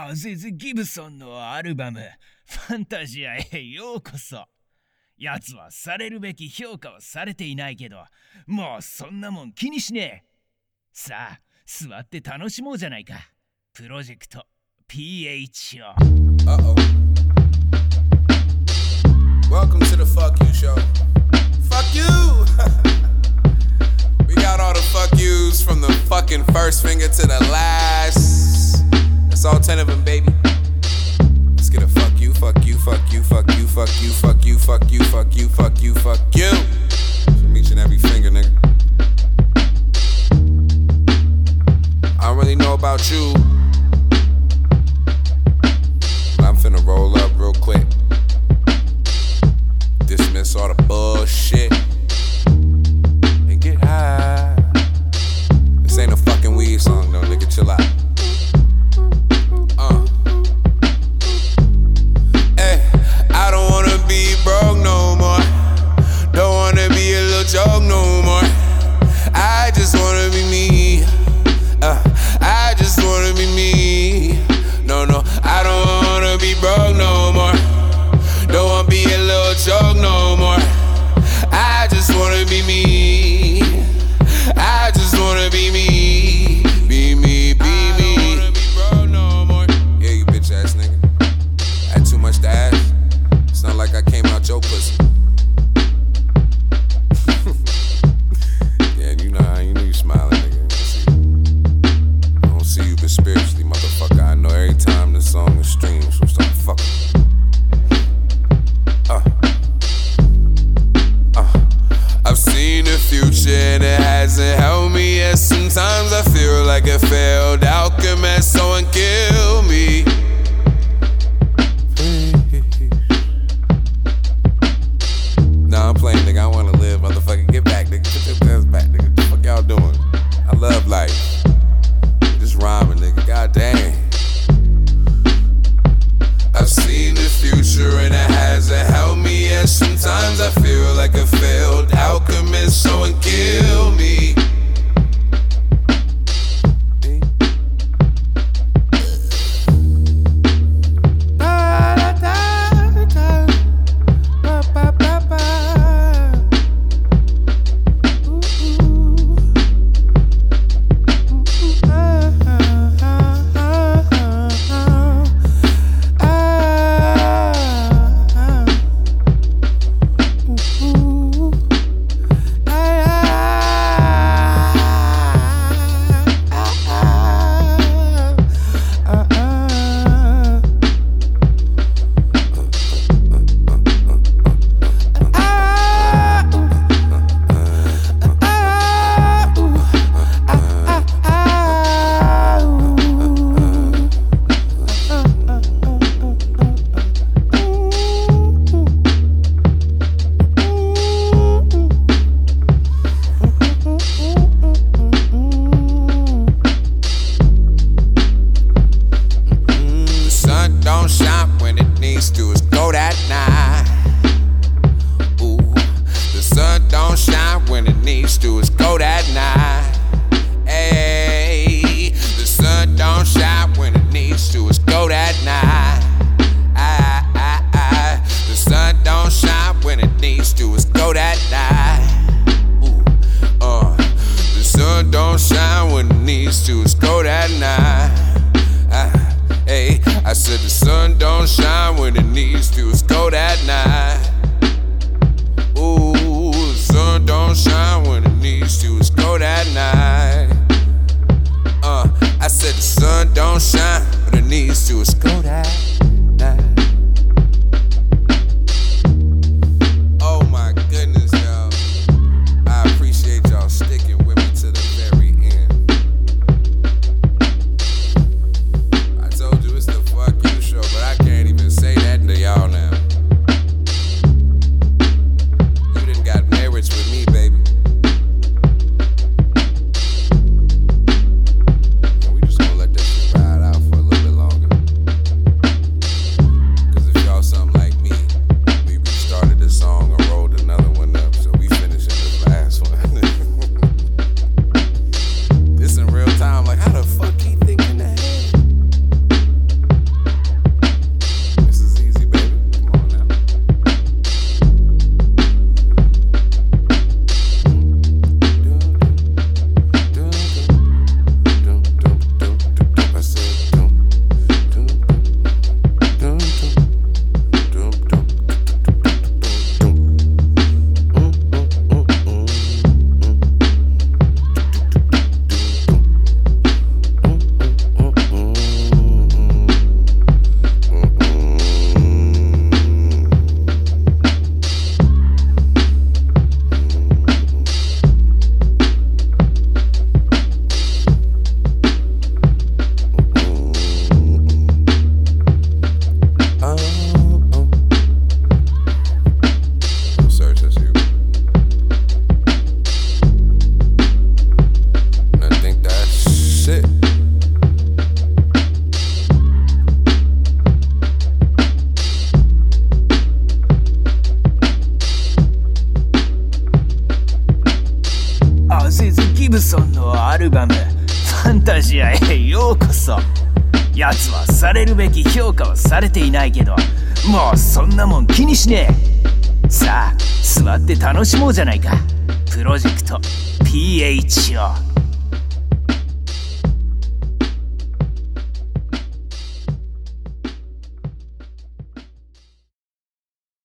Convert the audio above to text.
アゼズ・ギブソンのアルバムファンタジアへようこそ。奴はされるべき評価はされていないけど、もうそんなもん気にしねえ。さあ座って楽しもうじゃないか。プロジェクト PH を。 Welcome to the Fuck You Show. Fuck you! We got all the fuck yous from the fucking first finger to the last. That's all 10 of them, baby. Let's get a fuck you, fuck you, fuck you, fuck you, fuck you, fuck you, fuck you, fuck you, fuck you, fuck you. From each and every finger, nigga. I don't really know about you, but I'm finna roll up real quick. Dismiss all the bullshit and get high. This ain't a fucking weed song though, nigga, chill out. Hey, I don't wanna be broke no more. Don't wanna be a little joke no more. I just wanna be me. I just wanna be me. No, I don't wanna be broke no more. Don't wanna be a little joke no more. I just wanna be me. I just wanna be me. Be me, be me. I don't wanna be broke no more. Yeah, you bitch ass nigga. I had too much to ask. It's not like I came out your pussy. Yeah, you know you smiling, nigga. I don't see you, but spiritually, motherfucker, I know every time this song is streamed, so stop fucking. I've seen the future and it hasn't helped me yet. Sometimes I feel like a failed alchemist, someone kill me. Nah, I'm playing, nigga. I wanna live, motherfucker. Get back, nigga. Put your hands back, nigga. What the fuck y'all doing? I love life. Just rhyming, nigga. God damn. I've seen the future and it hasn't helped me yet. Sometimes I feel like a failed alchemist, someone kill me. セズ・ギブソンのアルバム「ファンタジア」へようこそ。奴はされるべき評価はされていないけど、もうそんなもん気にしねえ。さあ座って楽しもうじゃないか。プロジェクト PH を。